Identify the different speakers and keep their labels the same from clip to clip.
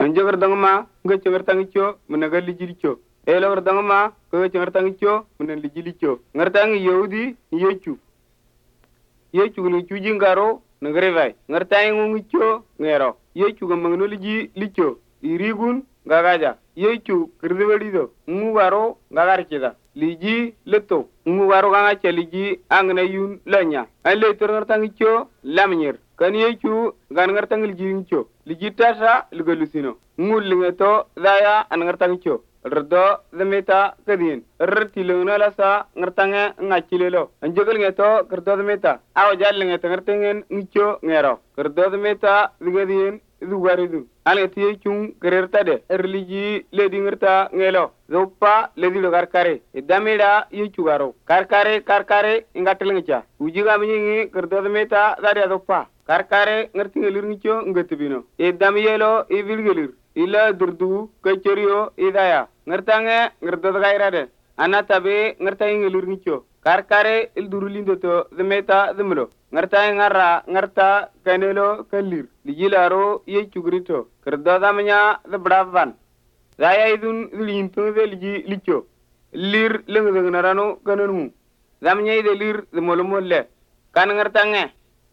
Speaker 1: anje gardangma nga cengartangicho menaga lijilicho elo gardangma nga cengartangicho menen lijilicho ngartangi yahudi yechu gulu chuji ngaro ngrevai ngartangi ngungicho ngero yechu gamangno liji licho irigun gagaja yechu kirdewedido ngugaro gagarchida liji leto ngugaro ganga liji angna yun lanya alle torngartangicho lamnyer kan yechu gangartangil jincho liji tasa ligalusino ngullingeto daya angartangicho rdo demeta kadin rtilona lasa ngartange ngachilelo anjegal ngeto kerdo demeta aw jallingeto ngartengen ngicho ngero kerdo demeta digadien dugaridu aleti chung kerertade religi ledi ngerta ngelo zopa ledi lo karkare dameda yechugaro karkare ingatelngicha ujiga mingi kerdo demeta daria zopa karkare ngertingelir ngicho ngetibino damiyelo ivilgelir ila durdu kacherio idaya ngertange ngerdo gairade anatabe ngertange ngelir ngicho karkare il durulindo to demeta demlo ngerta ngara ngerta kanelo kalir lijilaro yechugrito kerdo damnya the bravan daya idun limpo de licho lir lengnarano kanonu damnya ide lir de molomolle kan ngertange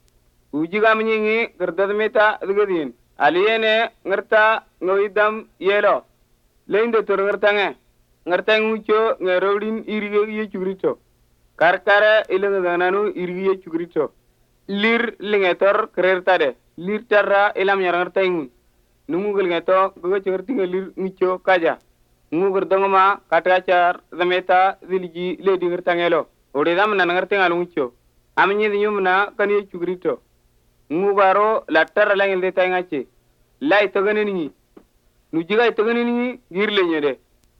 Speaker 1: ujiga mnyingi kerdo demeta dugedin aliyene ngerta ngoidam yelo leindo tor ngertange ngertangucho ngerodin irige yechugrito karkare ilengananu irige yechugrito lir lingetor krertade lir tarra ilam ngartangu numugel ngeto gogo chertinga lir ngicho kaja ngugur dongma katachar zameta diliji ledi ngertangelo odedam nan ngertinga lungicho amnyi nyumna kan yechugrito ngubaro latar langel de tangache lai toganeni nujiga toganeni girle nyede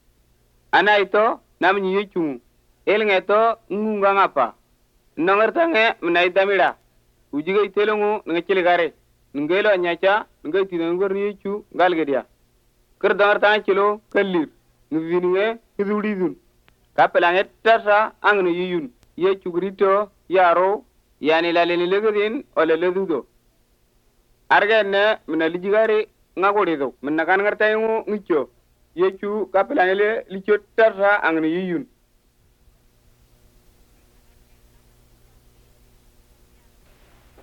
Speaker 1: ana ito namni yechu elngeto ngunga ngapa nangartange mnai damira ujiga itelongu ngechile gare ngelo nyacha ngati ngor yechu galgedia ker dangartange chilo kallir nuvinwe hidudidun kapelanget tasa angno yiyun yechu grito yaro yani laleni legedin ole ledudo argenne mina lijigare ngagorido minna kan ngartayu ngicho yechu kapelanele licho tasa angno yiyun